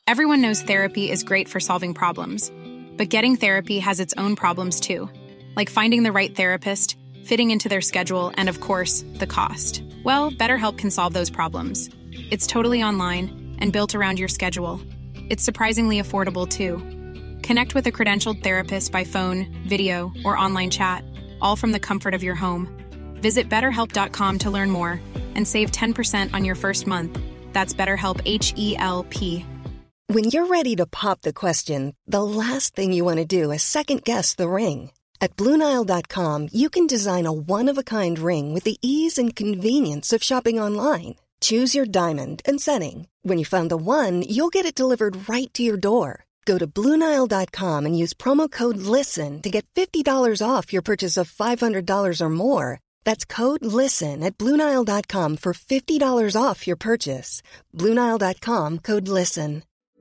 Everyone knows therapy is great for solving problems, but getting therapy has its own problems too, like finding the right therapist, fitting into their schedule, and of course, the cost. Well, BetterHelp can solve those problems. It's totally online and built around your schedule. It's surprisingly affordable too. Connect with a credentialed therapist by phone, video, or online chat, all from the comfort of your home. Visit BetterHelp.com to learn more and save 10% on your first month. That's BetterHelp, H-E-L-P. When you're ready to pop the question, the last thing you want to do is second-guess the ring. At BlueNile.com, you can design a one-of-a-kind ring with the ease and convenience of shopping online. Choose your diamond and setting. When you find the one, you'll get it delivered right to your door. Go to BlueNile.com and use promo code LISTEN to get $50 off your purchase of $500 or more. That's code LISTEN at BlueNile.com for $50 off your purchase. BlueNile.com, code LISTEN.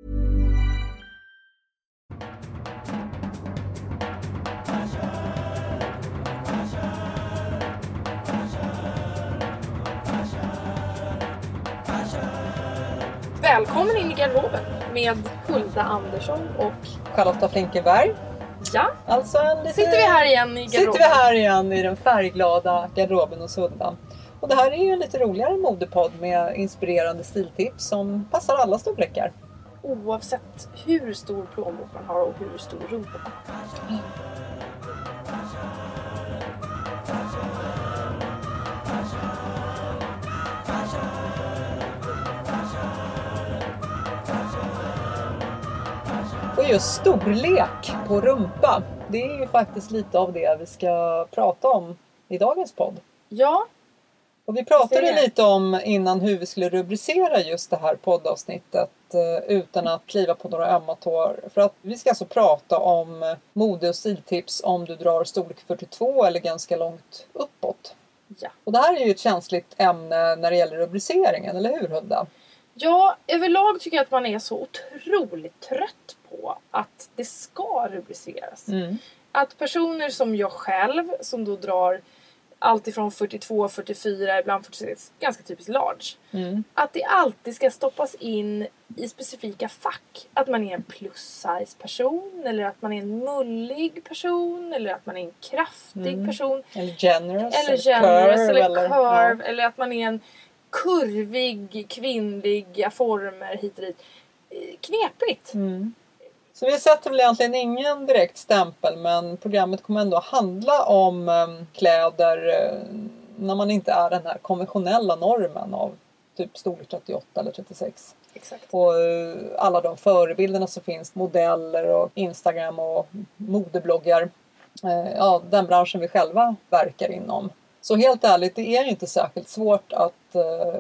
Välkommen in i garderoben med Hulda Andersson och Charlotta Flinkenberg. Ja, alltså sitter vi här igen i garderoben. Sitter vi här igen i den färgglada garderoben hos Hulda. Och det här är ju en lite roligare modepodd med inspirerande stiltips som passar alla storlekar. Oavsett hur stor plånbok man har och hur stor rumpa man har. Och just storlek på rumpa, det är ju faktiskt lite av det vi ska prata om i dagens podd. Ja. Och vi pratade lite om innan hur vi skulle rubricera just det här poddavsnittet utan att kliva på några ömma tår. För att vi ska alltså prata om mode- och stiltips om du drar storlek 42 eller ganska långt uppåt. Ja. Och det här är ju ett känsligt ämne när det gäller rubriceringen, eller hur Hulda? Ja, överlag tycker jag att man är så otroligt trött på att det ska rubriceras. Att personer som jag själv, som då drar allt ifrån 42, 44, ibland 46, ganska typiskt large. Att det alltid ska stoppas in i specifika fack. Att man är en plus size person, eller att man är en mullig person, eller att man är en kraftig person. Eller generous, eller curve, eller att man är en kurvig, kvinnliga former hit och dit. Knepigt. Så vi sätter väl egentligen ingen direkt stämpel, men programmet kommer ändå handla om kläder när man inte är den här konventionella normen av typ storlek 38 eller 36. Exakt. Och alla de förebilderna som finns, modeller och Instagram och modebloggar. Ja, den branschen vi själva verkar inom. Så helt ärligt, det är ju inte särskilt svårt att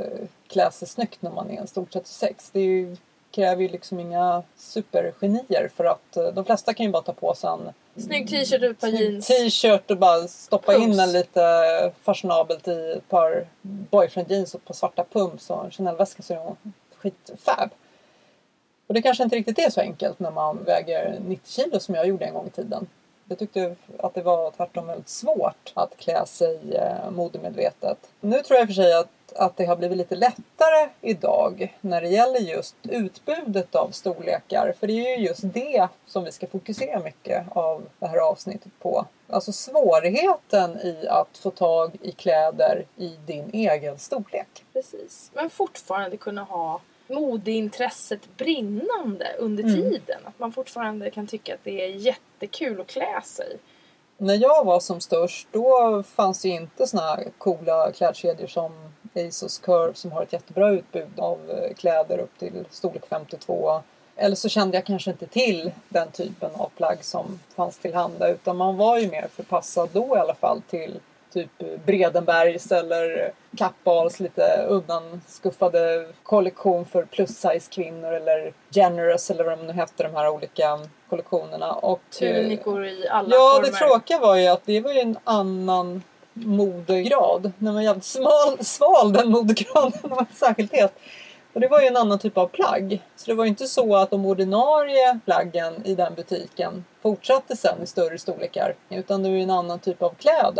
klä sig snyggt när man är en stor 36. Det kräver ju liksom inga supergenier, för att de flesta kan ju bara ta på sig en snygg t-shirt ut på jeans. T-shirt och bara stoppa in en lite fashionabelt i ett par boyfriend jeans och ett par svarta pumps och en Chanel-väska, så är det skitfab. Och det kanske inte riktigt är så enkelt när man väger 90 kilo som jag gjorde en gång i tiden. Jag tyckte att det var tvärtom väldigt svårt att klä sig modemedvetet. Nu tror jag för sig att det har blivit lite lättare idag när det gäller just utbudet av storlekar. För det är ju just det som vi ska fokusera mycket av det här avsnittet på. Alltså svårigheten i att få tag i kläder i din egen storlek. Precis, men fortfarande kunna ha modeintresset brinnande under tiden. Att man fortfarande kan tycka att det är jättekul att klä sig. När jag var som störst, då fanns det inte såna här coola klädkedjor som ASOS Curve som har ett jättebra utbud av kläder upp till storlek 52. Eller så kände jag kanske inte till den typen av plagg som fanns till handa, utan man var ju mer förpassad då i alla fall till typ Bredenbergs eller Kappahls lite undanskuffade kollektion för plus size kvinnor, eller Generous eller vad de nu hette, de här olika kollektionerna. Och tunikor i alla ja, former. Det tråkiga var ju att det var ju en annan modegrad. När man var jävligt sval den modegraden, var särskilt het. Och det var ju en annan typ av plagg. Så det var ju inte så att de ordinarie plaggen i den butiken fortsatte sen i större storlekar. Utan det var ju en annan typ av kläder.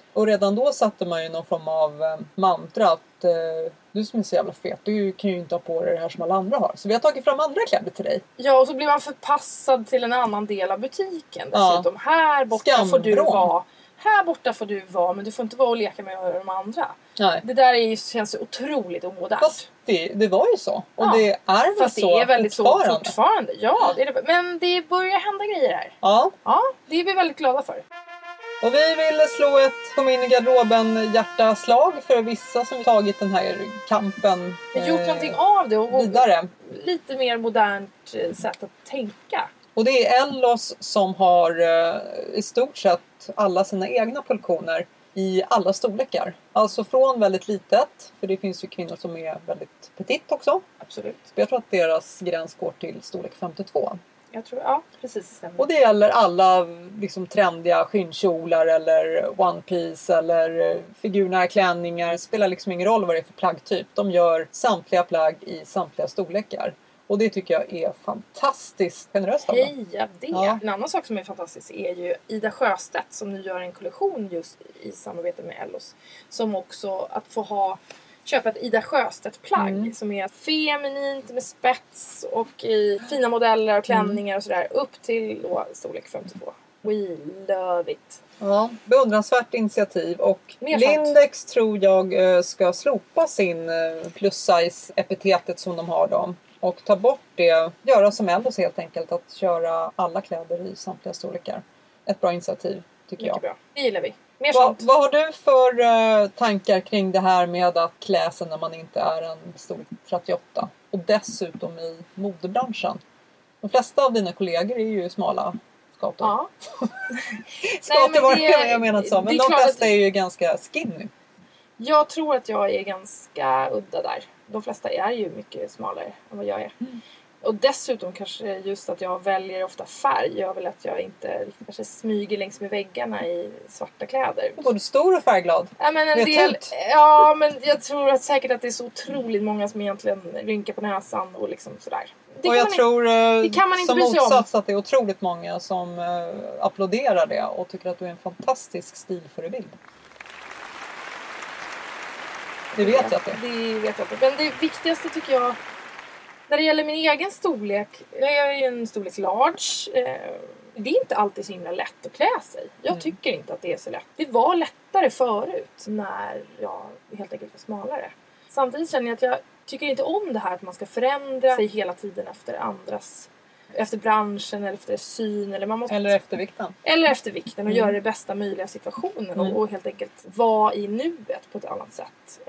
Och redan då satte man ju någon form av mantra att du som är så jävla fet, du kan ju inte ha på dig det här som alla andra har. Så vi har tagit fram andra kläder till dig. Ja, och så blir man förpassad till en annan del av butiken. Dessutom, här borta får du vara. Här borta får du vara, men du får inte vara och leka med de andra. Nej. Det där känns otroligt omodernt. Fast det var ju så. Och det är väl så det är väldigt fortfarande. Så fortfarande. Ja, det är det. Men det börjar hända grejer här. Ja. Ja, det är vi väldigt glada för. Och vi vill slå ett kom in i garderoben hjärtaslag för vissa som tagit den här kampen gjort någonting av det och vidare. Lite mer modernt sätt att tänka. Och det är Ellos som har i stort sett alla sina egna kollektioner i alla storlekar. Alltså från väldigt litet, för det finns ju kvinnor som är väldigt petit också. Absolut. Jag tror att deras gräns går till storlek 52. Jag tror, ja, precis, det stämmer. Och det gäller alla liksom trendiga skinnkjolar eller one piece eller figurnära klänningar. Det spelar liksom ingen roll vad det är för plaggtyp. De gör samtliga plagg i samtliga storlekar. Och det tycker jag är fantastiskt generöst. Heja det! Ja. En annan sak som är fantastisk är ju Ida Sjöstedt som nu gör en kollektion just i samarbete med Ellos. Som också att få köpa ett Ida Sjöstedt-plagg som är feminint med spets och i fina modeller och klänningar och sådär. Upp till då, storlek 52. We love it! Ja, beundransvärt initiativ och Lindex tror jag ska slopa sin plus size epitetet som de har då. Och ta bort det, göra som Ellos helt enkelt, att köra alla kläder i samtliga storlekar. Ett bra initiativ tycker jag. Mycket bra, det gillar vi. Mer sånt. Vad har du för tankar kring det här med att klä sig när man inte är en storlek 38? Och dessutom i modebranschen. De flesta av dina kollegor är ju smala skator. Ja. Skator var det jag menat så. Men de flesta är ju ganska skinny. Jag tror att jag är ganska udda där. De flesta är ju mycket smalare än vad jag är. Och dessutom kanske just att jag väljer ofta färg gör väl att jag inte riktigt kanske smyger längs med väggarna i svarta kläder. Både stor och färgglad. Ja, men en del, ja, men jag tror att säkert att det är så otroligt många som egentligen rynkar på näsan och liksom sådär. Och jag tror det kan man inte som bry sig om. motsats att det är otroligt många som applåderar det och tycker att du är en fantastisk stilförebild. Det vet jag att det är. Det vet jag inte. Men det viktigaste tycker jag, när det gäller min egen storlek, jag är ju en storlek large. Det är inte alltid så himla lätt att klä sig. Jag tycker inte att det är så lätt. Det var lättare förut när jag helt enkelt var smalare. Samtidigt känner jag att jag tycker inte om det här att man ska förändra sig hela tiden efter branschen eller efter syn. Eller efter vikten. Eller efter vikten och göra det bästa möjliga situationen och helt enkelt vara i nuet på ett annat sätt.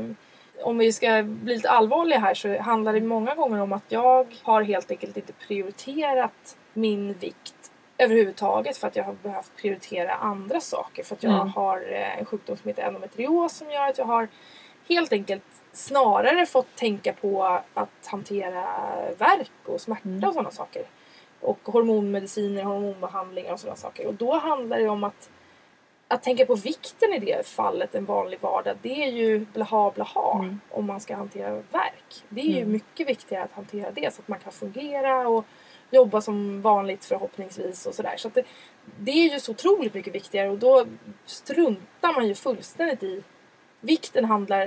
Om vi ska bli lite allvarliga här så handlar det många gånger om att jag har helt enkelt inte prioriterat min vikt överhuvudtaget för att jag har behövt prioritera andra saker. För att jag har en sjukdom som heter endometrios som gör att jag har helt enkelt snarare fått tänka på att hantera värk och smärta och sådana saker. Och hormonmediciner, hormonbehandlingar och sådana saker. Och då handlar det om att tänka på vikten i det fallet en vanlig vardag. Det är ju blaha om man ska hantera värk. Det är ju mycket viktigare att hantera det så att man kan fungera och jobba som vanligt förhoppningsvis och sådär. Så att det är ju så otroligt mycket viktigare och då struntar man ju fullständigt i. Vikten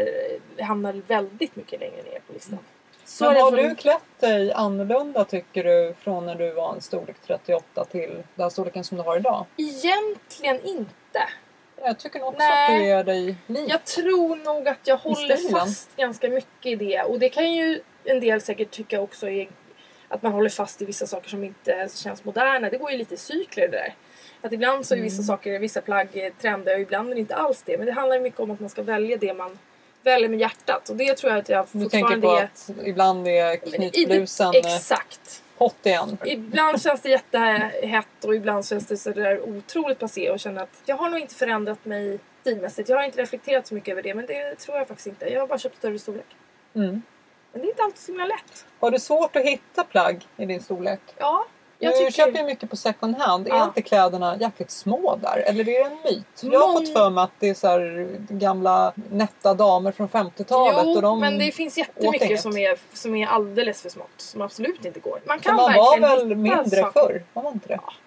hamnar väldigt mycket längre ner på listan. Så men har du klätt dig annorlunda tycker du från när du var en storlek 38 till den storleken som du har idag? Egentligen inte. Jag tycker nog också att du är dig lik. Jag tror nog att jag håller fast ganska mycket i det. Och det kan ju en del säkert tycka också är att man håller fast i vissa saker som inte känns moderna. Det går ju lite i cykler det där. Att ibland så är vissa saker, vissa plagg trender och ibland är det inte alls det. Men det handlar mycket om att man ska välja det man väljer med hjärtat. Och det tror jag att jag fortfarande är... Du tänker på att ibland är knytblusen exakt. Hot igen. Ibland känns det jättehett och ibland känns det så där otroligt passé och känner att jag har nog inte förändrat mig stilmässigt. Jag har inte reflekterat så mycket över det, men det tror jag faktiskt inte. Jag har bara köpt större storlek. Men det är inte alltid så himla lätt. Har du svårt att hitta plagg i din storlek? Ja. Du köper ju mycket på second hand. Är inte kläderna jäkligt små där? Eller är det en myt? Jag har fått för mig att det är så här gamla nätta damer från 50-talet. Jo, och de men det finns jättemycket som är alldeles för smått. Som absolut inte går. Man kan var verkligen väl mindre förr? Var man inte det? Ja.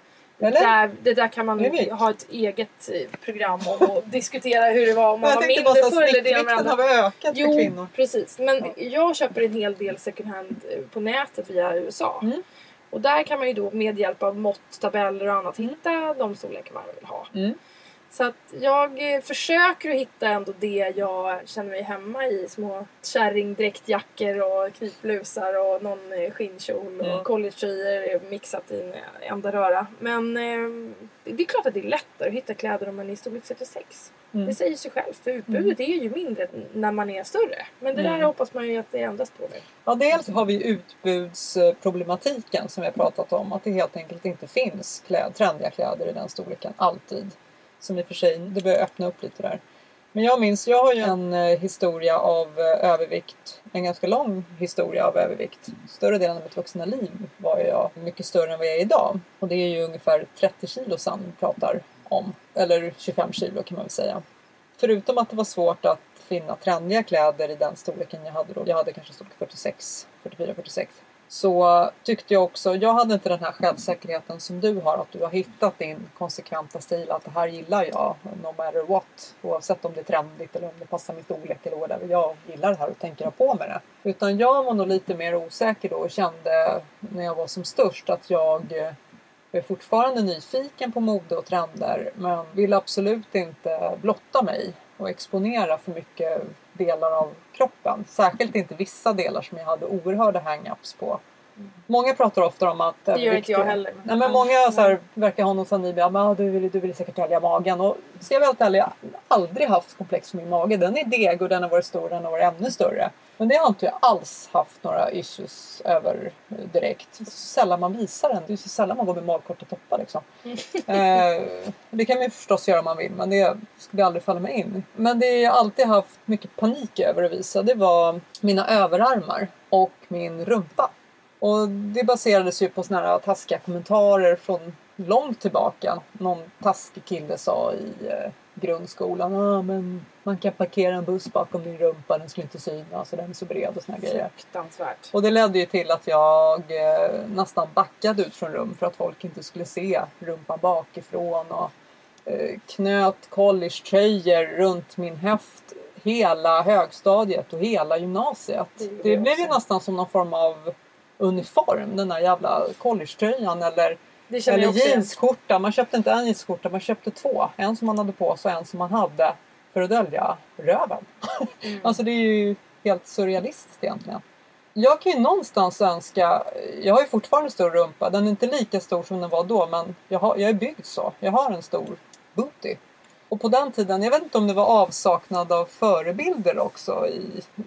Det där kan man ha ett eget program om och diskutera hur det var om man var mindre förr eller det. Snittvikten har väl ökat för kvinnor. Precis. Men jag köper en hel del second hand på nätet via USA. Mm. Och där kan man ju då med hjälp av mått-tabeller och annat hitta de storlekar man vill ha. Mm. Så att jag försöker att hitta ändå det jag känner mig hemma i. Små kärringdräktjackor och knytblusar och någon skinnkjol och collegetröjor mixat i en enda röra. Men det är klart att det är lättare att hitta kläder om man är i storlek 36. Det säger sig själv, för utbudet är ju mindre när man är större. Men det där hoppas man ju att det ändras på nu. Ja, dels har vi utbudsproblematiken som vi har pratat om. Att det helt enkelt inte finns trendiga kläder i den storleken alltid. Som i och för sig, det börjar öppna upp lite där. Men jag har ju en historia av övervikt. En ganska lång historia av övervikt. Större delen av mitt vuxna liv var jag mycket större än vad jag är idag. Och det är ju ungefär 30 kilo sedan vi pratar om. Eller 25 kilo kan man väl säga. Förutom att det var svårt att finna trendiga kläder i den storleken jag hade då. Jag hade kanske storlek 44-46. Så tyckte jag också, jag hade inte den här självsäkerheten som du har. Att du har hittat din konsekventa stil. Att det här gillar jag, no matter what. Oavsett om det är trendigt eller om det passar min storlek eller whatever. Jag gillar det här och tänker ha på med det. Utan jag var nog lite mer osäker då och kände när jag var som störst att jag är fortfarande nyfiken på mode och trender. Men vill absolut inte blotta mig och exponera för mycket delar av kroppen. Särskilt inte vissa delar som jag hade oerhörda hang-ups på. Många pratar ofta om att... Det gör inte jag heller. Nej, men många så här, verkar ha någon sån idé. Du vill säkert tälja magen. Och ska jag väl ärlig, jag har aldrig haft komplex för min mage. Den är deg och den har varit stor och den har varit ännu större. Men det har inte jag alls haft några issues över direkt. Så sällan man visar den. Det är så sällan man går med magkorta toppar liksom. Det kan man ju förstås göra om man vill. Men det skulle aldrig falla mig in. Men det jag alltid haft mycket panik över att visa. Det var mina överarmar och min rumpa. Och det baserades ju på såna här taskiga kommentarer från långt tillbaka. Någon taskig kille sa i grundskolan. Men man kan parkera en buss bakom din rumpa. Den skulle inte synas. Så den är så bred och såna grejer. Fruktansvärt. Och det ledde ju till att jag nästan backade ut från rum. För att folk inte skulle se rumpan bakifrån. Och knöt collegetröjor runt min höft. Hela högstadiet och hela gymnasiet. Det blev ju nästan som någon form av uniform, den där jävla collegetröjan eller jeansskjorta. Man köpte inte en jeansskjorta, man köpte två. En som man hade på sig och en som man hade för att dölja röven. Alltså det är ju helt surrealistiskt egentligen. Jag kan ju någonstans önska, jag har ju fortfarande stor rumpa. Den är inte lika stor som den var då, men jag är byggd så. Jag har en stor booty. Och på den tiden, jag vet inte om det var avsaknad av förebilder också i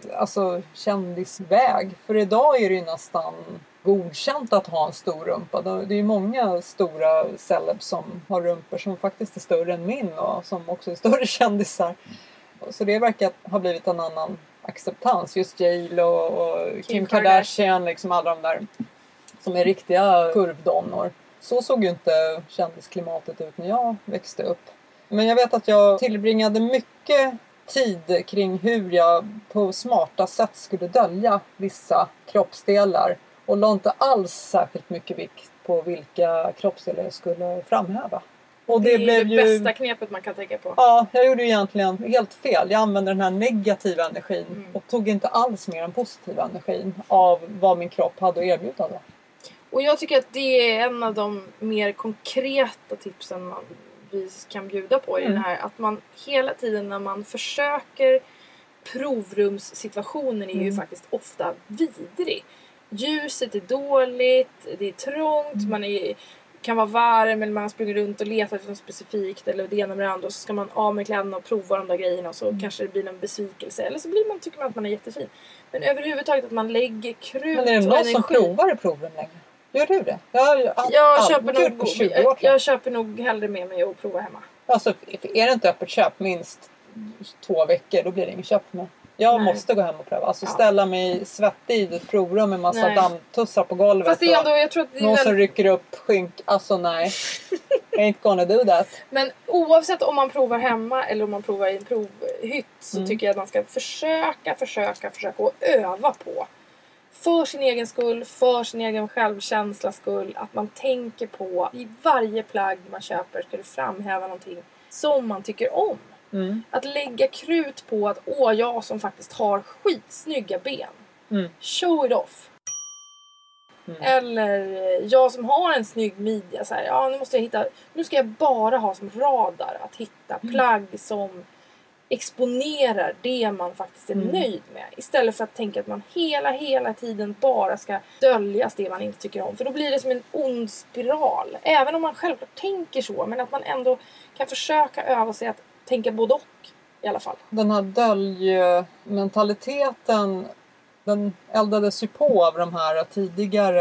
kändisväg. För idag är det ju nästan godkänt att ha en stor rumpa. Det är ju många stora celebs som har rumpor som faktiskt är större än min och som också är större kändisar. Så det verkar ha blivit en annan acceptans. Just J.Lo och Kim Kardashian, liksom alla de där som är riktiga kurvdonnor. Så såg ju inte kändisklimatet ut när jag växte upp. Men jag vet att jag tillbringade mycket tid kring hur jag på smarta sätt skulle dölja vissa kroppsdelar. Och la inte alls särskilt mycket vikt på vilka kroppsdelar jag skulle framhäva. Och det blev är det ju bästa knepet man kan tänka på. Ja, jag gjorde egentligen helt fel. Jag använde den här negativa energin och tog inte alls mer den positiva energin av vad min kropp hade att erbjuda då. Och jag tycker att det är en av de mer konkreta tipsen vi kan bjuda på i den här. Att man hela tiden när man försöker, provrumssituationen är ju faktiskt ofta vidrig. Ljuset är dåligt, det är trångt, man kan vara varm eller man springer runt och letar efter något specifikt eller det ena med det andra och så ska man av med kläderna och prova de där grejerna och så kanske det blir en besvikelse eller så tycker man att man är jättefin. Men överhuvudtaget att man lägger krut och energi. Men är det någon som provar i proven längre? Gör du det? Jag köper nog hellre med mig och prova hemma. Alltså är det inte öppet köp minst 2 veckor då blir det inget köp för mig. Jag måste gå hem och pröva. Alltså ställa mig svettig i ett provrum med massa dammtussar på golvet. Fast det är ändå, jag tror att det är någon som rycker upp skynk. Alltså nej. Ain't gonna do that. Men oavsett om man provar hemma eller om man provar i en provhytt så tycker jag att man ska försöka och öva på. För sin egen skull, för sin egen självkänslas skull. Att man tänker på i varje plagg man köper ska det framhäva någonting som man tycker om. Att lägga krut på att jag som faktiskt har skitsnygga ben. Show it off. Eller jag som har en snygg midja så här, nu ska jag bara ha som radar att hitta plagg som exponerar det man faktiskt är nöjd med. Istället för att tänka att man hela tiden bara ska döljas det man inte tycker om. För då blir det som en ond spiral. Även om man självklart tänker så, men att man ändå kan försöka öva sig att tänka både och i alla fall. Den här döljmentaliteten, den eldades ju på av de här tidigare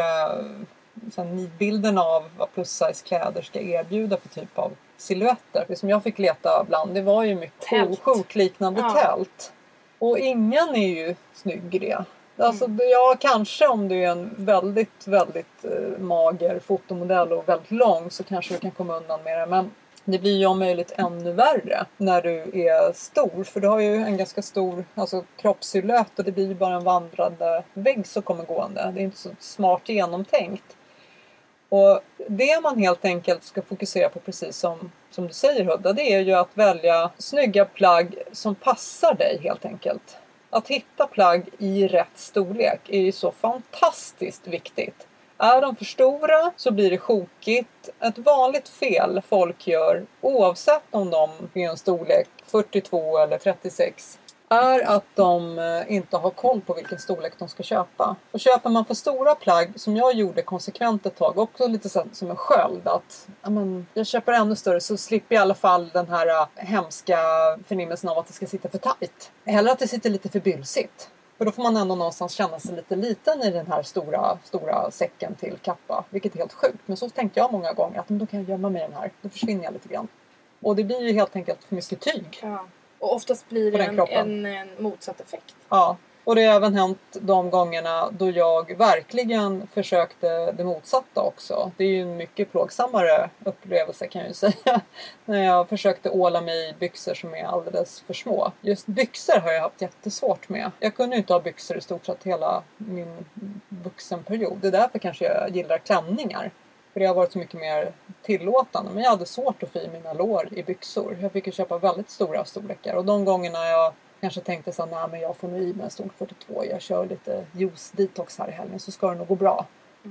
nidbilderna av vad plus-size kläder ska erbjuda för typ av silhuetter. Det som jag fick leta bland, det var ju mycket sjokliknande tält. Och ingen är ju snygg i det. Alltså, kanske om du är en väldigt, väldigt mager fotomodell och väldigt lång så kanske du kan komma undan med det. Men det blir ju om möjligt ännu värre när du är stor. För du har ju en ganska stor kroppssilhuett och det blir ju bara en vandrande vägg som kommer gående. Det är inte så smart genomtänkt. Och det man helt enkelt ska fokusera på, precis som du säger Hudda, det är ju att välja snygga plagg som passar dig helt enkelt. Att hitta plagg i rätt storlek är ju så fantastiskt viktigt. Är de för stora så blir det sjokigt. Ett vanligt fel folk gör, oavsett om de är en storlek 42 eller 36, är att de inte har koll på vilken storlek de ska köpa. Och köper man för stora plagg, som jag gjorde konsekvent ett tag, också lite som en sköld, att jag köper ännu större så slipper jag i alla fall den här hemska förnimmelsen av att det ska sitta för tajt. Eller att det sitter lite för bylsigt. För då får man ändå någonstans känna sig lite liten i den här stora säcken till kappa. Vilket är helt sjukt. Men så tänkte jag många gånger att då kan jag gömma mig den här. Då försvinner jag lite grann. Och det blir ju helt enkelt för mycket tyg. Ja. Och oftast blir det en motsatt effekt. Ja, och det har även hänt de gångerna då jag verkligen försökte det motsatta också. Det är ju en mycket plågsammare upplevelse kan jag ju säga. När jag försökte åla mig i byxor som är alldeles för små. Just byxor har jag haft jättesvårt med. Jag kunde inte ha byxor i stort sett hela min vuxenperiod. Det är därför kanske jag gillar klänningar. För det har varit så mycket mer tillåtande. Men jag hade svårt att få i mina lår i byxor. Jag fick ju köpa väldigt stora storlekar. Och de gångerna jag kanske tänkte så här, men jag får nog i mig en storlek 42. Jag kör lite juice-detox här i helgen så ska det nog gå bra.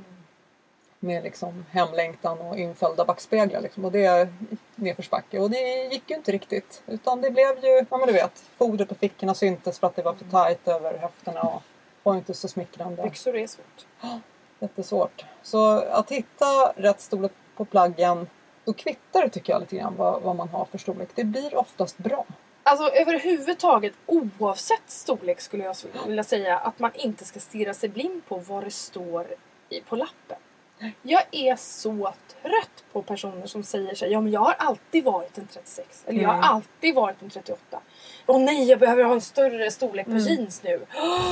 Med liksom hemlängtan och infällda backspeglar. Liksom. Och det är nedförsbacke. Och det gick ju inte riktigt. Utan det blev ju, du vet, fodret på fickorna syntes för att det var för tajt över höfterna. Och var inte så smickrande. Byxor är svårt. Jättesvårt. Så att hitta rätt storlek på plaggen, då kvittar det tycker jag lite grann vad man har för storlek. Det blir oftast bra. Alltså överhuvudtaget oavsett storlek skulle jag vilja säga att man inte ska stirra sig blind på vad det står på lappen. Jag är så trött på personer som säger så här, men jag har alltid varit en 36 eller jag har alltid varit en 38. Nej, jag behöver ha en större storlek på jeans nu.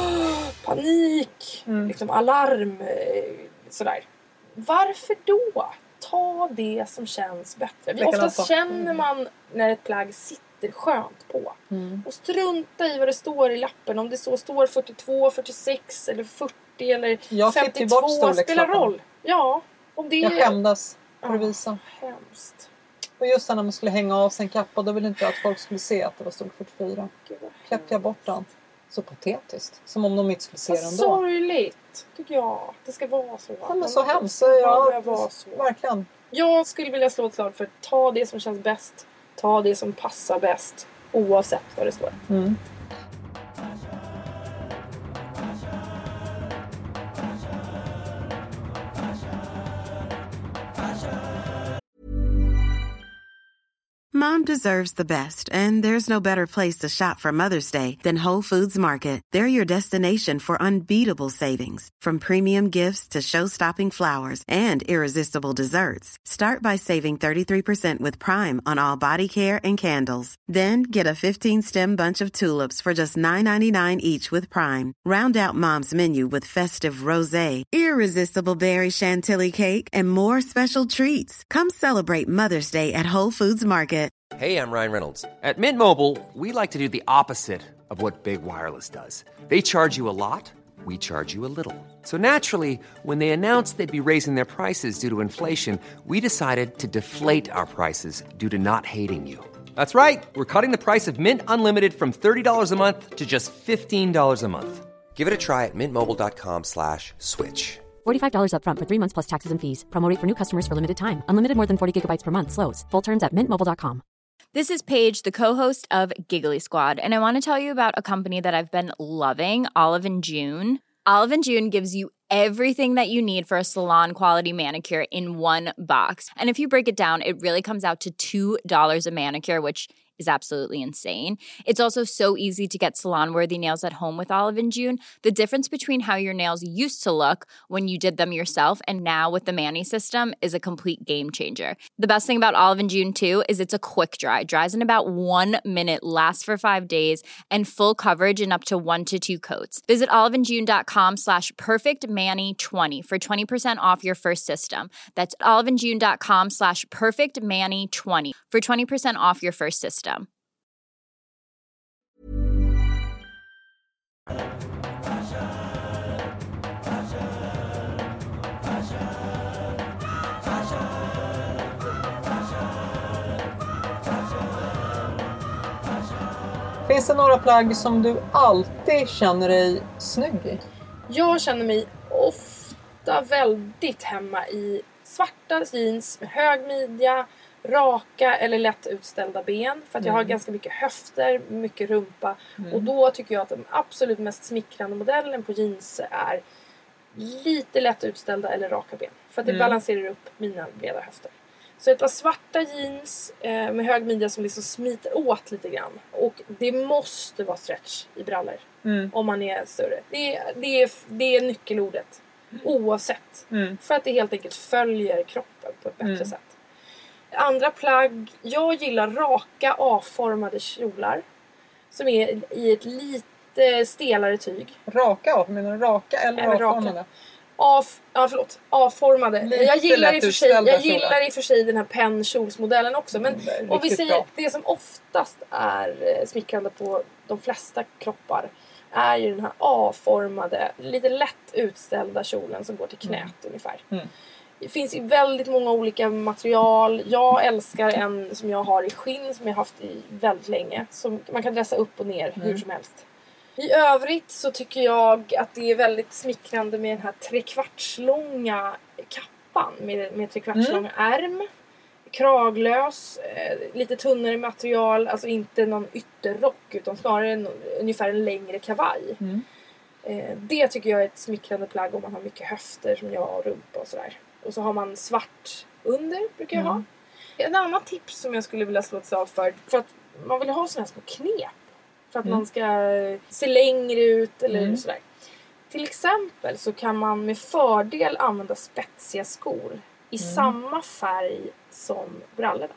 Panik, liksom alarm, sådär. Varför då? Ta det som känns bättre. Oftast känner man när ett plagg sitter skönt på. Och strunta i vad det står i lappen. Om det så står 42, 46 eller 40 eller jag 52 spelar roll. Ja, om det jag skämdes för att visa. Hemskt. Och just när man skulle hänga av sin kappa, då ville inte jag att folk skulle se att det var stod 44. Kläppte jag bort den. Så patetiskt. Som om de inte skulle se den ändå. Sorgligt, tycker jag. Det ska vara så. Ja, men så hemskt. Verkligen. Jag skulle vilja slå ett slag för att ta det som känns bäst. Ta det som passar bäst. Oavsett vad det står. Mom deserves the best, and there's no better place to shop for Mother's Day than Whole Foods Market. They're your destination for unbeatable savings, from premium gifts to show-stopping flowers and irresistible desserts. Start by saving 33% with Prime on all body care and candles. Then get a 15-stem bunch of tulips for just $9.99 each with Prime. Round out Mom's menu with festive rosé, irresistible berry chantilly cake, and more special treats. Come celebrate Mother's Day at Whole Foods Market. Hey, I'm Ryan Reynolds. At Mint Mobile, we like to do the opposite of what Big Wireless does. They charge you a lot, we charge you a little. So naturally, when they announced they'd be raising their prices due to inflation, we decided to deflate our prices due to not hating you. That's right. We're cutting the price of Mint Unlimited from $30 a month to just $15 a month. Give it a try at mintmobile.com/switch. $45 up front for 3 months plus taxes and fees. Promo rate for new customers for limited time. Unlimited more than 40 gigabytes per month slows. Full terms at mintmobile.com. This is Paige, the co-host of Giggly Squad, and I want to tell you about a company that I've been loving, Olive & June. Olive & June gives you everything that you need for a salon-quality manicure in one box. And if you break it down, it really comes out to $2 a manicure, which is absolutely insane. It's also so easy to get salon-worthy nails at home with Olive & June. The difference between how your nails used to look when you did them yourself and now with the Mani system is a complete game changer. The best thing about Olive & June, too, is it's a quick dry. Dries in about 1 minute, lasts for 5 days, and full coverage in up to 1 to 2 coats. Visit oliveandjune.com/perfectmani20 for 20% off your first system. That's oliveandjune.com/perfectmani20 for 20% off your first system. Finns det några plagg som du alltid känner dig snygg i? Jag känner mig ofta väldigt hemma i svarta jeans med hög midja, raka eller lätt utställda ben. För att jag har ganska mycket höfter, mycket rumpa. Och då tycker jag att den absolut mest smickrande modellen på jeans är lite lätt utställda eller raka ben. För att det balanserar upp mina breda höfter. Så ett par svarta jeans med hög midja som liksom smiter åt lite grann. Och det måste vara stretch i brallor. Om man är större. Det är nyckelordet. Oavsett. För att det helt enkelt följer kroppen på ett bättre sätt. Andra plagg. Jag gillar raka A-formade kjolar. Som är i ett lite stelare tyg. Raka? Menar du raka eller A-formade? A-formade. Jag gillar i och för sig den här pennkjolsmodellen också. Men om vi säger det som oftast är smickrande på de flesta kroppar är ju den här A-formade, lite lätt utställda kjolen som går till knät ungefär. Det finns ju väldigt många olika material. Jag älskar en som jag har i skinn som jag haft i väldigt länge. Som man kan dressa upp och ner hur som helst. I övrigt så tycker jag att det är väldigt smickrande med den här 3/4 långa kappan. Med 3/4 långa ärm. Kraglös. Lite tunnare material. Alltså inte någon ytterrock utan snarare ungefär en längre kavaj. Det tycker jag är ett smickrande plagg om man har mycket höfter som jag har rumpa och sådär. Och så har man svart under brukar jag ha. En annan tips som jag skulle vilja slå ett slag för att man vill ha sådana här små knep. För att man ska se längre ut eller sådär. Till exempel så kan man med fördel använda spetsiga skor i samma färg som brallorna.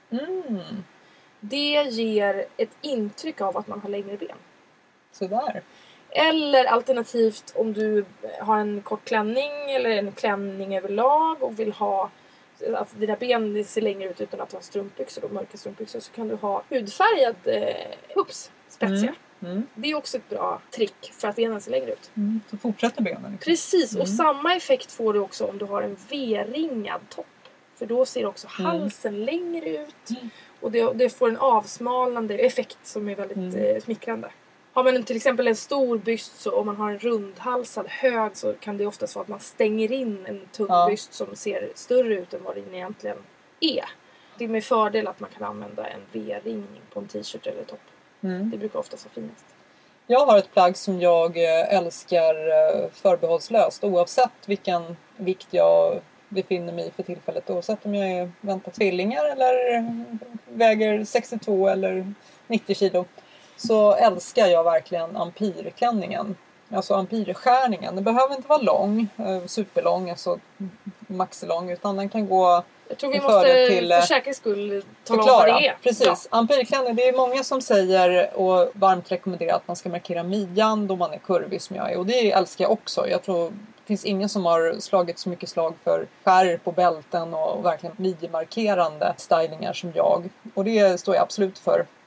Det ger ett intryck av att man har längre ben. Sådär. Eller alternativt om du har en kort klänning eller en klänning överlag och vill ha att dina ben ser längre ut utan att ha strumpbyxor och mörka strumpbyxor, så kan du ha hudfärgad hoops, spetsiga. Det är också ett bra trick för att benen ser längre ut. Så fortsätter benen. Liksom. Precis, och samma effekt får du också om du har en V-ringad topp. För då ser också halsen längre ut. Och det får en avsmalnande effekt som är väldigt smickrande. Har man till exempel en stor byst, så om man har en rundhalsad hög, så kan det ofta vara att man stänger in en tung byst som ser större ut än vad den egentligen är. Det är med fördel att man kan använda en V-ringning på en t-shirt eller topp. Det brukar oftast vara finast. Jag har ett plagg som jag älskar förbehållslöst oavsett vilken vikt jag befinner mig i för tillfället. Oavsett om jag är väntat tvillingar eller väger 62 eller 90 kilo. Så älskar jag verkligen ampirklänningen. Alltså ampirskärningen. Den behöver inte vara lång, superlång, alltså maxilång, utan den kan gå. Jag tror vi måste för säkerhets skull tala om vad det är. Precis, ampirklänning, det är många som säger och varmt rekommenderar att man ska markera midjan då man är kurvig som jag är. Och det älskar jag också. Jag tror det finns ingen som har slagit så mycket slag för skär på bälten och verkligen midjemarkerande stylingar som jag. Och det står jag absolut för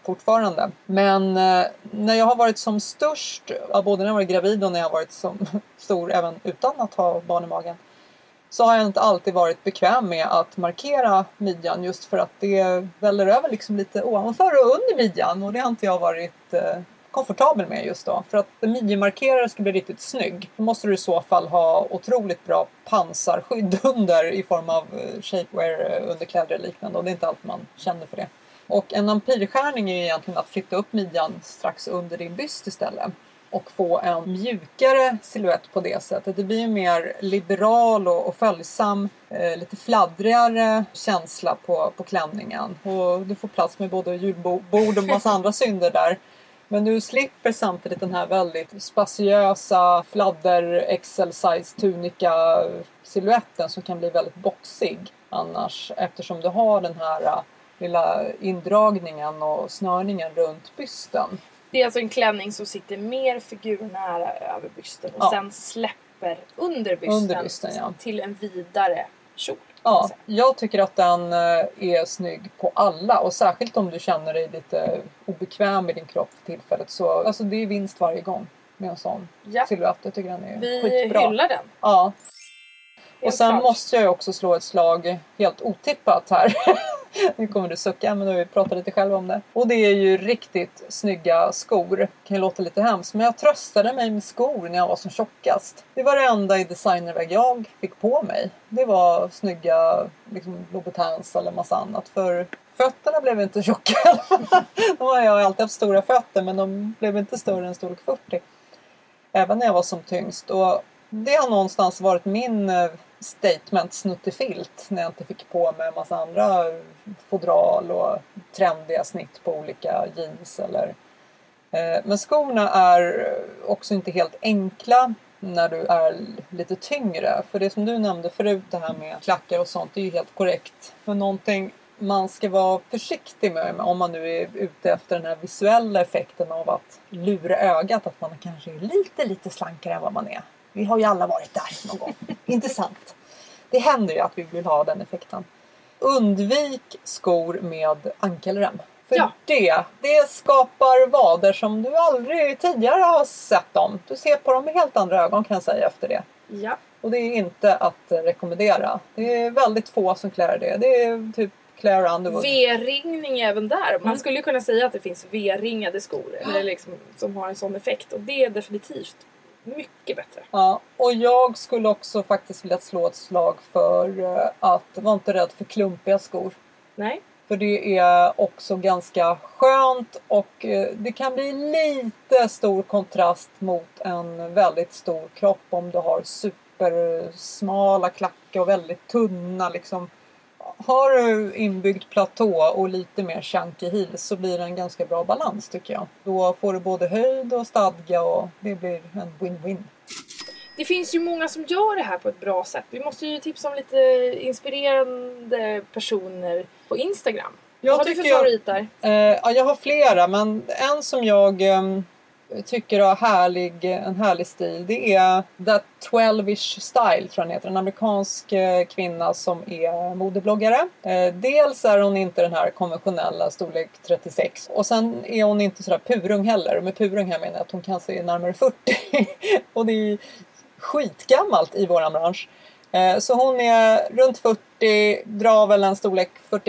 fortfarande. Men när jag har varit som störst, både när jag varit gravid och när jag har varit som stor även utan att ha barn i magen, så har jag inte alltid varit bekväm med att markera midjan, just för att det väller över liksom lite ovanför och under midjan, och det har inte jag varit komfortabel med just då. För att en midjemarkerare ska bli riktigt snygg, då måste du i så fall ha otroligt bra pansarskydd under i form av shapewear, underkläder och liknande, och det är inte allt man känner för det. Och en empireskärning är egentligen att flytta upp midjan strax under din byst istället och få en mjukare silhuett på det sättet. Det blir ju mer liberal och följsam, lite fladdrigare känsla på klänningen. Och du får plats med både julbord och massa andra synder där. Men du slipper samtidigt den här väldigt spaciösa fladder XL-size tunika silhuetten som kan bli väldigt boxig annars, eftersom du har den här lilla indragningen och snörningen runt bysten. Det är alltså en klänning som sitter mer figurnära över bysten och sen släpper under bysten, till en vidare kjol. Ja, jag tycker att den är snygg på alla, och särskilt om du känner dig lite obekväm med din kropp för tillfället, så alltså det är vinst varje gång med en sån silhuett. Jag tycker den är skitbra. Vi hyllar den. Ja. Och sen måste jag ju också slå ett slag helt otippat här. Nu kommer du sucka, men vi pratar lite själv om det. Och det är ju riktigt snygga skor. Det kan ju låta lite hemskt, men jag tröstade mig med skor när jag var som tjockast. Det var det enda i designerväg jag fick på mig. Det var snygga liksom Louboutins eller massa annat. För fötterna blev inte tjocka. De har jag alltid haft stora fötter, men de blev inte större än storlek 40. Även när jag var som tyngst. Och det har någonstans varit min statement snuttefilt när jag inte fick på mig en massa andra fodral och trendiga snitt på olika jeans. Men skorna är också inte helt enkla när du är lite tyngre. För det som du nämnde förut, det här med klackar och sånt, det är ju helt korrekt. Men någonting man ska vara försiktig med om man nu är ute efter den här visuella effekten av att lura ögat, att man kanske är lite slankare än vad man är. Vi har ju alla varit där någon gång. Intressant. Det händer ju att vi vill ha den effekten. Undvik skor med ankelrem. För det skapar vader som du aldrig tidigare har sett dem. Du ser på dem med helt andra ögon, kan jag säga efter det. Ja. Och det är inte att rekommendera. Det är väldigt få som klär det. Det är typ Claire Underwood. V-ringning även där. Man skulle ju kunna säga att det finns V-ringade skor. Eller liksom, som har en sån effekt. Och det är definitivt mycket bättre. Ja, och jag skulle också faktiskt vilja slå ett slag för att vara inte rädd för klumpiga skor. Nej. För det är också ganska skönt, och det kan bli lite stor kontrast mot en väldigt stor kropp om du har supersmala klackar och väldigt tunna liksom. Har du inbyggd platå och lite mer chunky heels, så blir det en ganska bra balans tycker jag. Då får du både höjd och stadga, och det blir en win-win. Det finns ju många som gör det här på ett bra sätt. Vi måste ju tipsa om lite inspirerande personer på Instagram. Vad har du för favoriter? Jag har flera, men en som jag tycker har en härlig stil, det är That 12ish Style, tror jag den heter. En amerikansk kvinna som är modebloggare. Dels är hon inte den här konventionella storlek 36, och sen är hon inte sådär purung heller. Och med purung här menar jag att hon kanske är närmare 40. Och det är skitgammalt i våran bransch. Så hon är runt 40, drar väl en storlek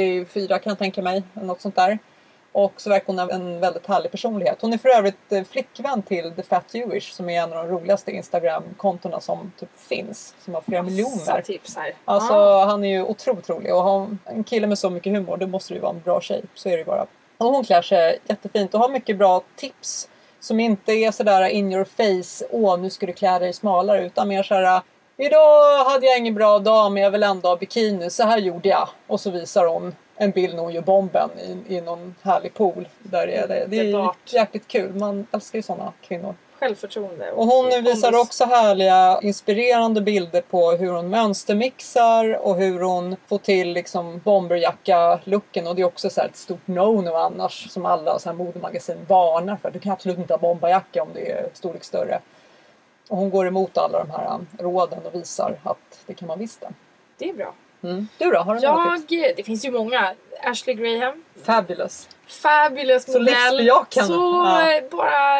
44 kan jag tänka mig, något sånt där. Och så verkar hon ha en väldigt härlig personlighet. Hon är för övrigt flickvän till The Fat Jewish, som är en av de roligaste Instagram-kontona som typ finns. Som har flera miljoner. Tips här. Alltså han är ju otroligt rolig. Och har en kille med så mycket humor, det måste ju vara en bra tjej. Så är det ju bara. Och hon klär sig jättefint och har mycket bra tips. Som inte är sådär in your face, nu ska du klä dig smalare. Utan mer sådär, idag hade jag ingen bra dag men jag vill ändå ha bikini. Så här gjorde jag. Och så visar hon en bild när hon gör bomben i någon härlig pool. Där är det är jäkligt kul. Man älskar ju sådana kvinnor. Självförtroende. Och hon visar också härliga, inspirerande bilder på hur hon mönstermixar och hur hon får till liksom bomberjacka-looken. Och det är också så här ett stort no-no annars, som alla så här modemagasin varnar för. Du kan absolut inte ha bomberjacka om det är storlek större. Och hon går emot alla de här råden och visar att det kan man visst det. Det är bra. Du då? Har du några tips? Det finns ju många. Ashley Graham. Fabulous Fabulous modell. Så livsbejakande. Så bara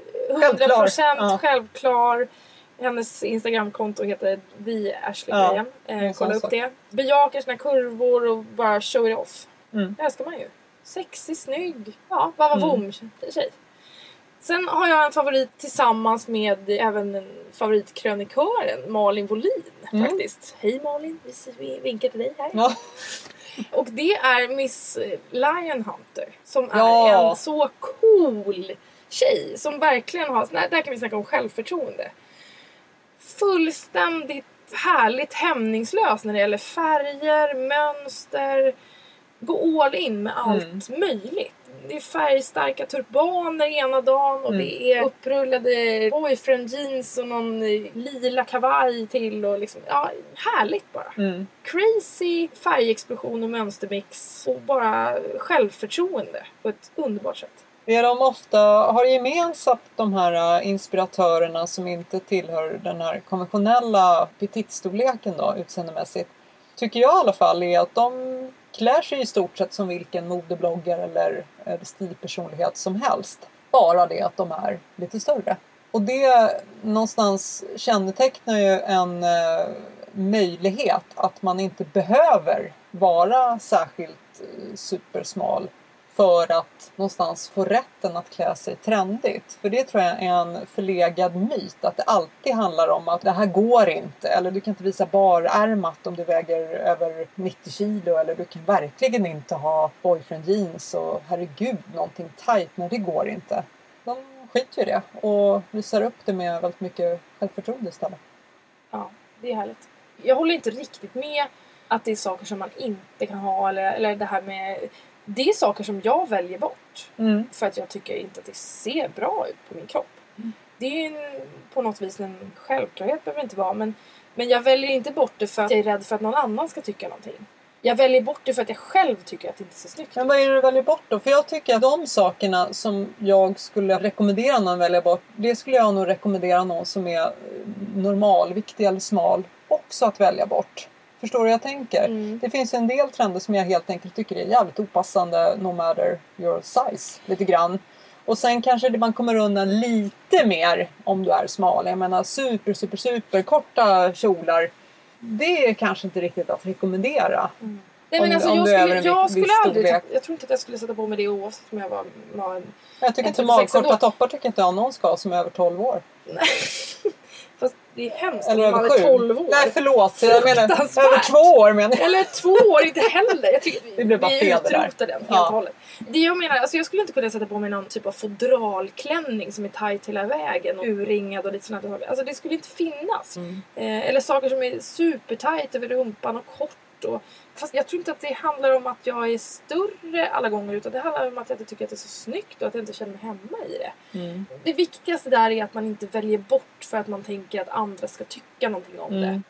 100% självklar. Hennes Instagramkonto heter The Ashley Graham. Kolla upp det. Bejakar sina kurvor och bara show it off. Det älskar man ju. Sexig, snygg. Ja, boom tjej. Sen har jag en favorit tillsammans med även en favoritkrönikören Malin Wollin faktiskt. Hej Malin, vi vinkar till dig här. Ja. Och det är Miss Lionhunter som är en så cool tjej som verkligen har, där kan vi snacka om självförtroende. Fullständigt härligt hämningslös när det gäller färger, mönster, gå all in med allt möjligt. Det är färgstarka turbaner ena dagen och det är upprullade boyfriend jeans och någon lila kavaj till och liksom, härligt bara. Crazy färgexplosion och mönstermix och bara självförtroende på ett underbart sätt. Det de ofta har gemensamt, de här inspiratörerna som inte tillhör den här konventionella petitstorleken då, utseendemässigt, tycker jag i alla fall, är att de klär sig i stort sett som vilken modebloggare eller stilpersonlighet som helst. Bara det att de är lite större. Och det någonstans kännetecknar ju en möjlighet att man inte behöver vara särskilt supersmal för att någonstans få rätten att klä sig trendigt. För det tror jag är en förlegad myt. Att det alltid handlar om att det här går inte. Eller du kan inte visa barärmat om du väger över 90 kilo. Eller du kan verkligen inte ha boyfriend jeans. Och herregud, någonting tight. Nej, det går inte. De skiter ju det. Och visar upp det med väldigt mycket självförtroende istället. Ja, det är härligt. Jag håller inte riktigt med att det är saker som man inte kan ha. Eller det här med... Det är saker som jag väljer bort. För att jag tycker inte att det ser bra ut på min kropp. Det är på något vis en självklarhet, behöver det inte vara. Men jag väljer inte bort det för att jag är rädd för att någon annan ska tycka någonting. Jag väljer bort det för att jag själv tycker att det inte ser snyggt ut. Men vad är det du väljer bort då? För jag tycker att de sakerna som jag skulle rekommendera någon välja bort, det skulle jag nog rekommendera någon som är normalviktig eller smal också att välja bort. Förstår du vad jag tänker? Det finns en del trender som jag helt enkelt tycker är jävligt opassande no matter your size. Lite grann. Och sen kanske man kommer undan lite mer om du är smal. Jag menar super korta kjolar. Det är kanske inte riktigt att rekommendera. Nej, men alltså, jag skulle aldrig... Jag tror inte att jag skulle sätta på mig det oavsett om jag var en... Jag tycker inte magkorta toppar tycker inte jag någon ska som är över 12 år. Nej. Fast det är hemskt eller om man är 12 år. Nej, förlåt. Jag menar över 2 år. Men... Eller 2 år, inte heller. Jag tycker det blir bara fel utrotar den helt och hållet. Det jag menar, alltså jag skulle inte kunna sätta på mig någon typ av fodralklänning som är tajt hela vägen och urringad och lite sånt där. Alltså det skulle inte finnas. Eller saker som är supertajt över rumpan och kort. Fast jag tror inte att det handlar om att jag är större alla gånger, utan det handlar om att jag inte tycker att det är så snyggt och att jag inte känner mig hemma i det. Det viktigaste där är att man inte väljer bort för att man tänker att andra ska tycka någonting om det.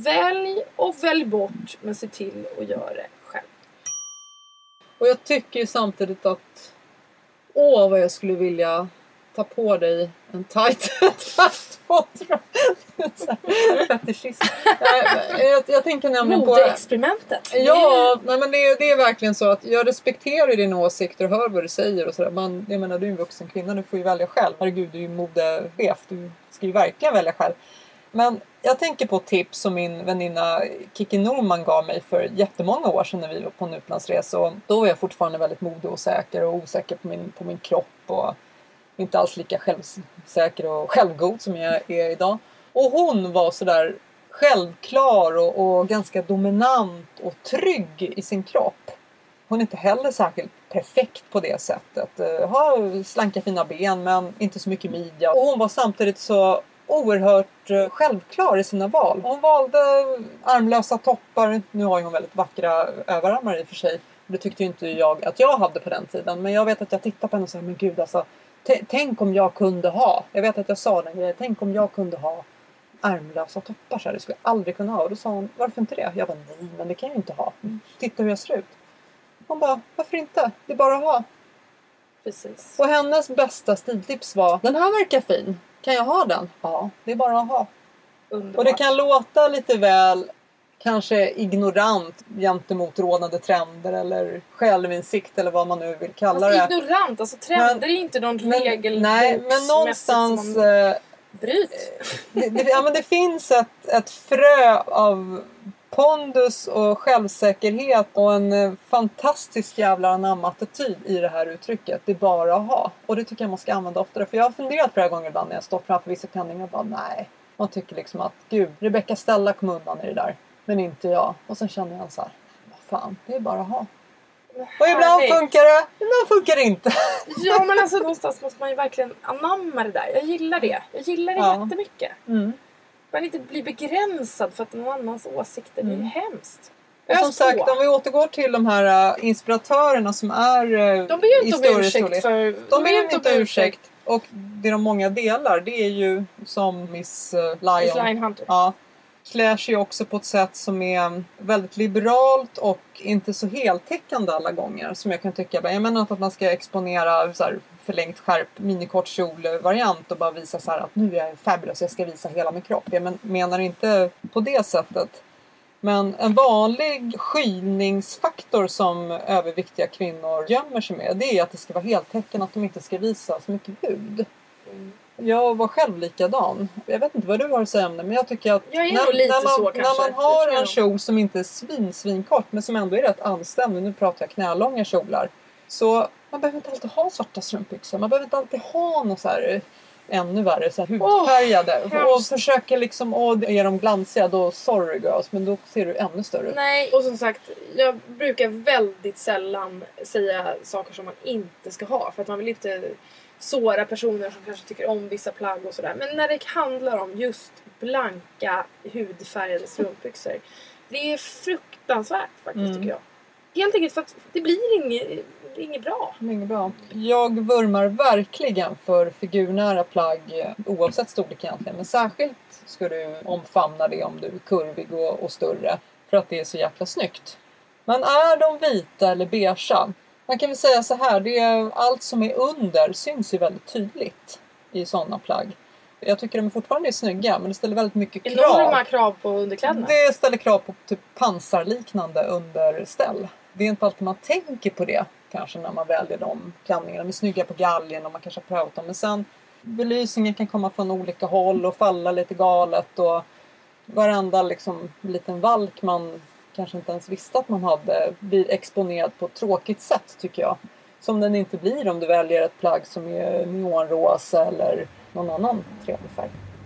Välj bort, men se till att göra det själv. Och jag tycker ju samtidigt att vad jag skulle vilja ta på dig en tight jag tänker nämligen på modeexperimentet. Ja, nej, men det är verkligen så att jag respekterar din åsikter och hör vad du säger och sådär. Jag menar, du är en vuxen kvinna, du får ju välja själv. Herregud, du är ju modechef, du ska ju verkligen välja själv. Men jag tänker på tips som min väninna Kiki Norman gav mig för jättemånga år sedan när vi var på en utlandsresa. Och då var jag fortfarande väldigt modeosäker och osäker på min kropp och inte alls lika självsäker och självgod som jag är idag. Och hon var sådär självklar och ganska dominant och trygg i sin kropp. Hon är inte heller särskilt perfekt på det sättet. Har slanka fina ben men inte så mycket midja. Och hon var samtidigt så oerhört självklar i sina val. Hon valde armlösa toppar. Nu har hon väldigt vackra överarmar i och för sig. Det tyckte ju inte jag att jag hade på den tiden. Men jag vet att jag tittade på henne och sa, men gud alltså. Tänk om jag kunde ha. Jag vet att jag sa den grejen. Tänk om jag kunde ha armlösa toppar så här. Det skulle jag aldrig kunna ha. Och då sa hon, varför inte det? Jag bara, nej men det kan jag inte ha. Titta hur jag ser ut. Hon bara, varför inte? Det är bara att ha. Precis. Och hennes bästa stiltips var, den här verkar fin. Kan jag ha den? Ja, det är bara att ha. Underbart. Och det kan låta lite väl kanske ignorant gentemot rådande trender eller självinsikt eller vad man nu vill kalla det. Ignorant, alltså trender är inte någon regel. Nej, men någonstans det finns ett frö av pondus och självsäkerhet och en fantastisk jävla anamma-attityd i det här uttrycket. Det är bara att ha. Och det tycker jag man ska använda oftare. För jag har funderat flera gånger ibland när jag står framför vissa klänningar och bara nej. Man tycker liksom att gud, Rebecca Stella kom undan i det där. Men inte jag. Och sen känner jag så här, vad fan, det är bara att ha. Och ibland funkar det, ibland funkar det inte. Ja, men alltså någonstans måste man ju verkligen anamma det där. Jag gillar det. Jag gillar det jättemycket. Man inte blir begränsad för att någon annans åsikter är hemskt. Och som sagt, om vi återgår till de här inspiratörerna som är de ber inte om ursäkt för... De ber inte om ursäkt. Och det de många delar, det är ju som Miss Lion Hunter. Ja, klär sig också på ett sätt som är väldigt liberalt och inte så heltäckande alla gånger. Som jag kan tycka, jag menar inte att man ska exponera så här förlängt skärp minikort kjol-variant och bara visa så här att nu är jag fabulous, jag ska visa hela min kropp. Jag menar inte på det sättet. Men en vanlig skylningsfaktor som överviktiga kvinnor gömmer sig med, det är att det ska vara heltäckande, att de inte ska visa så mycket hud. Jag var själv likadan. Jag vet inte vad du har att säga om det, men jag tycker att när man har en kjol som inte är svinkort men som ändå är rätt anständig, nu pratar jag knälånga kjolar, så man behöver inte alltid ha svarta strumpbyxor. Man behöver inte alltid ha något så här ännu värre, så här hudfärgade. Och försöka liksom, är de glansiga, då sorry girls, men då ser du ännu större. Nej, och som sagt, jag brukar väldigt sällan säga saker som man inte ska ha. För att man vill inte såra personer som kanske tycker om vissa plagg och sådär. Men när det handlar om just blanka hudfärgade strumpbyxor, det är fruktansvärt faktiskt tycker jag. Helt enkelt för att det blir inget bra. Inget bra. Jag vurmar verkligen för figurnära plagg oavsett storlek egentligen. Men särskilt ska du omfamna det om du är kurvig och större. För att det är så jäkla snyggt. Men är de vita eller beigea? Man kan väl säga så här, allt som är under syns ju väldigt tydligt i sådana plagg. Jag tycker de fortfarande är snygga, men det ställer väldigt mycket krav. Enorma krav på underkläderna. Det ställer krav på typ pansarliknande underställ. Det är inte alltid man tänker på det kanske när man väljer de klänningarna. De är snygga på galgen och man kanske har prövat dem. Men sen belysningen kan komma från olika håll och falla lite galet. Och varenda liksom liten valk man kanske inte ens visste att man hade blir exponerad på ett tråkigt sätt tycker jag. Som den inte blir om du väljer ett plagg som är neonrosa eller någon annan trevlig färg.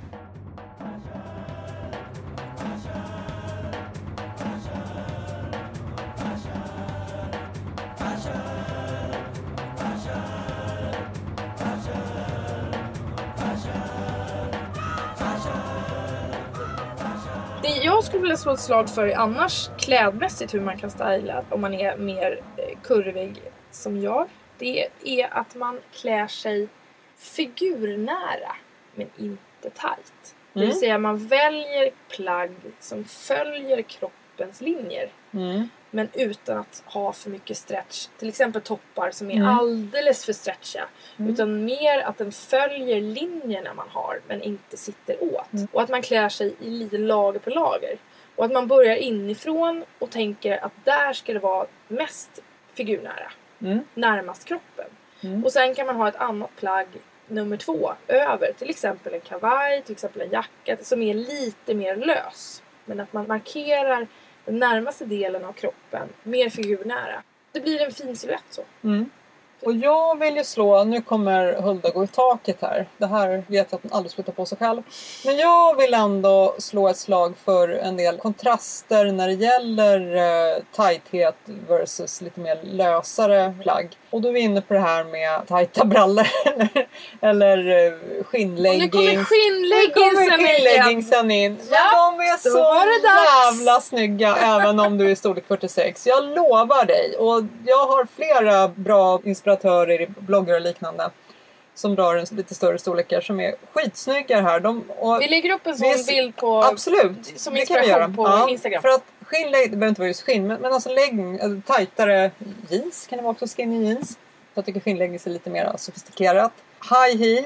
Det jag skulle vilja slå ett slag för annars klädmässigt hur man kan styla om man är mer kurvig som jag, det är att man klär sig figurnära men inte tajt. Det vill säga man väljer plagg som följer kroppens linjer. Men utan att ha för mycket stretch. Till exempel toppar som är alldeles för stretchiga. Utan mer att den följer linjerna man har men inte sitter åt. Och att man klär sig i lite lager på lager. Och att man börjar inifrån och tänker att där ska det vara mest figurnära. Närmast kroppen. Och sen kan man ha ett annat plagg nummer 2 över. Till exempel en kavaj, till exempel en jacka som är lite mer lös. Men att man markerar den närmaste delen av kroppen mer figurnära. Det blir en fin silhuett så. Och jag vill ju slå, nu kommer Hulda gå i taket här. Det här vet jag att hon aldrig slutar på sig själv. Men jag vill ändå slå ett slag för en del kontraster när det gäller tajthet versus lite mer lösare plagg. Och då är vi inne på det här med tajta brallor eller skinnleggings. Och nu kommer skinnleggingsen in. Ja, de är så jävla snygga även om du är storlek 46. Jag lovar dig. Och jag har flera bra inspiratörer i bloggar och liknande som drar en lite större storlekar som är skitsnygga här. Vi lägger upp en sån bild på absolut, som inspiration på Instagram. För att skinnlägg, det behöver inte vara just skinn, men alltså legging, tajtare jeans kan det vara också, skinny jeans. Jag tycker skinnläggning är lite mer sofistikerat. High heels,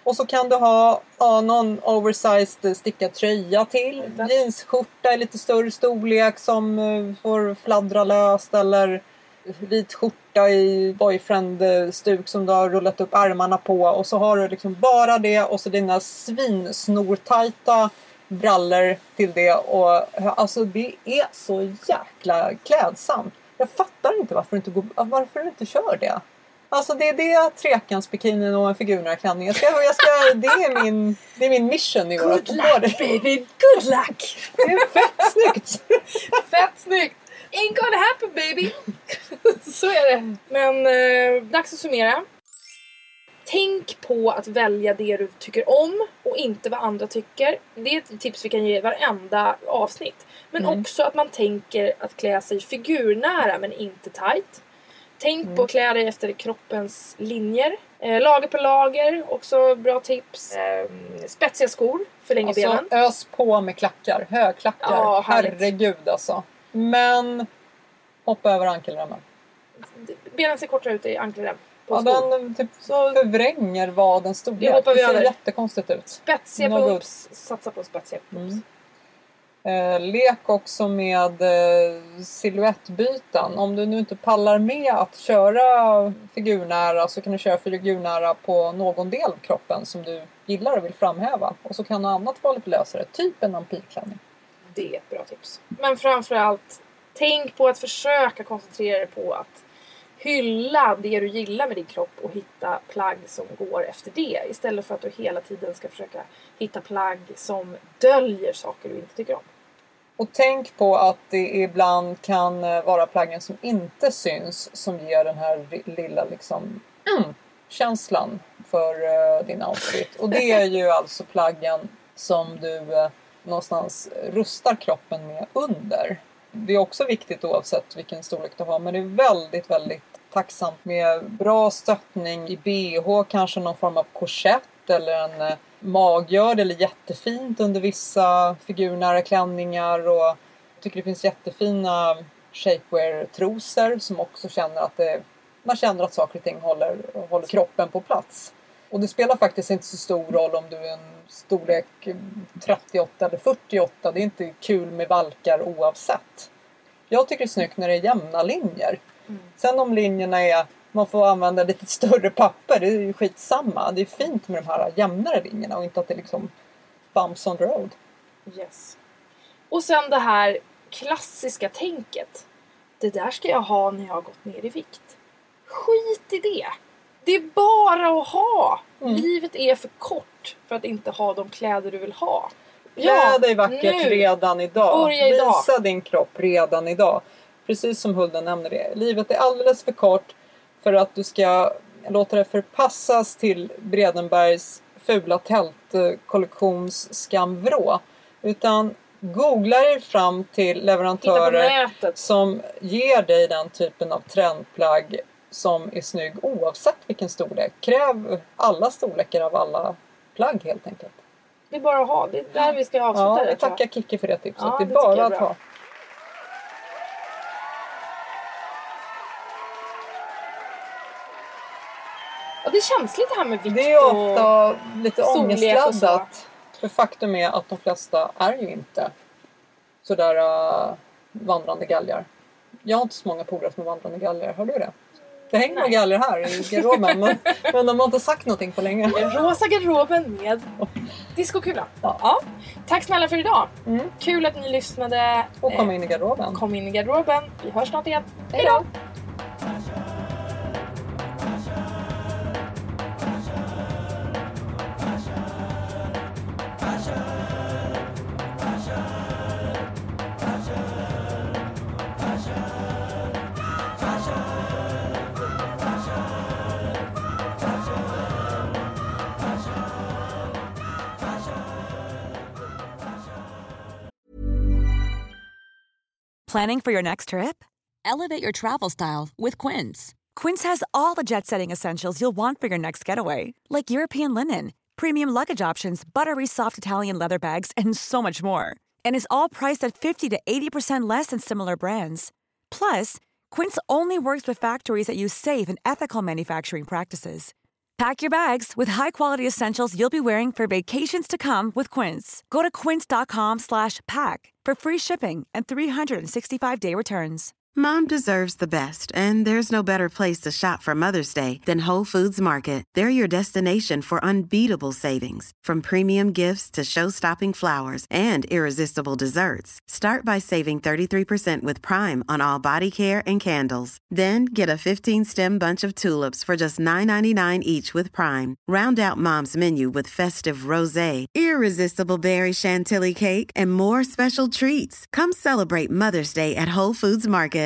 Och så kan du ha någon oversized stickad tröja till. Jeansskjorta i lite större storlek som får fladdra löst. Eller vit skjorta i boyfriend-stuk som du har rullat upp armarna på. Och så har du liksom bara det och så dina svinsnortajta brallor till det. Och alltså det är så jäkla klädsamt. Jag fattar inte varför du inte kör det. Alltså det är det, trekantsbikinin och en figurnära klänning. Det är min mission i år. Good luck baby, good luck! Det är fett snyggt! Fett snyggt! Ain't gonna happen baby! Så är det. Men dags att summera. Tänk på att välja det du tycker om och inte vad andra tycker. Det är ett tips vi kan ge i varenda avsnitt. Men också att man tänker att klä sig figurnära men inte tight. Tänk på att klä dig efter kroppens linjer. Lager på lager, också bra tips. Spetsiga skor, förlänger benen. Ös på med klackar, högklackar. Ja, herregud alltså. Men hoppa över ankelremmen. Benen ser kortare ut i ankelrem. Den typ förvränger vadens storlek. Det ser jättekonstigt ut. Spetsiga pumps, satsa på spetsiga pumps. Lek också med silhuettbyten. Om du nu inte pallar med att köra figurnära så kan du köra figurnära på någon del av kroppen som du gillar och vill framhäva. Och så kan något annat vara lite lösare, typ en ampilklänning. Det är ett bra tips. Men framförallt, tänk på att försöka koncentrera dig på att hylla det du gillar med din kropp och hitta plagg som går efter det. Istället för att du hela tiden ska försöka hitta plagg som döljer saker du inte tycker om. Och tänk på att det ibland kan vara plaggen som inte syns som ger den här lilla liksom, känslan för din outfit. Och det är ju alltså plaggen som du någonstans rustar kroppen med under. Det är också viktigt oavsett vilken storlek du har. Men det är väldigt, väldigt tacksamt med bra stöttning i BH. Kanske någon form av korsett eller en maggörd eller jättefint under vissa figurnära klänningar. Och jag tycker det finns jättefina shapewear-trosor som också känner att man känner att saker och ting håller kroppen på plats. Och det spelar faktiskt inte så stor roll om du är en storlek 38 eller 48. Det är inte kul med valkar oavsett. Jag tycker det är snyggt när det är jämna linjer. Sen om linjerna man får använda lite större papper, det är ju skitsamma. Det är fint med de här jämnare linjerna och inte att det liksom bumps on the road. Yes. Och sen det här klassiska tänket. Det där ska jag ha när jag har gått ner i vikt. Skit i det. Det är bara att ha. Livet är för kort för att inte ha de kläder du vill ha. Klä dig vackert redan idag. Visa din kropp redan idag. Precis som Hulda nämner det. Livet är alldeles för kort för att du ska låta det förpassas till Bredenbergs fula tältkollektions skamvrå. Utan googla er fram till leverantörer som ger dig den typen av trendplagg som är snygg oavsett vilken storlek. Kräv alla storlekar av alla plagg helt enkelt. Det är bara att ha. Det är där vi ska avsluta det. Jag tackar Kikki för det tipset. Ja, det är bara att ha. Ja, det är känsligt det här med vikt. Det är ofta lite ångestladdat. För faktum är att de flesta är ju inte sådär vandrande galgar. Jag har inte så många polare som är vandrande galgar. Har du det? Det hänger några galgar här i garderoben. men de har inte sagt någonting på länge. Den rosa garderoben med diskokula. Ja. Tack snälla för idag. Kul att ni lyssnade. Och kom in i garderoben. Kom in i garderoben. Vi hörs snart igen. Hej då! Planning for your next trip? Elevate your travel style with Quince. Quince has all the jet-setting essentials you'll want for your next getaway, like European linen, premium luggage options, buttery soft Italian leather bags, and so much more. And is all priced at 50 to 80% less than similar brands. Plus, Quince only works with factories that use safe and ethical manufacturing practices. Pack your bags with high-quality essentials you'll be wearing for vacations to come with Quince. Go to quince.com/pack for free shipping and 365-day returns. Mom deserves the best, and there's no better place to shop for Mother's Day than Whole Foods Market. They're your destination for unbeatable savings, from premium gifts to show-stopping flowers and irresistible desserts. Start by saving 33% with Prime on all body care and candles. Then get a 15-stem bunch of tulips for just $9.99 each with Prime. Round out Mom's menu with festive rosé, irresistible berry chantilly cake, and more special treats. Come celebrate Mother's Day at Whole Foods Market.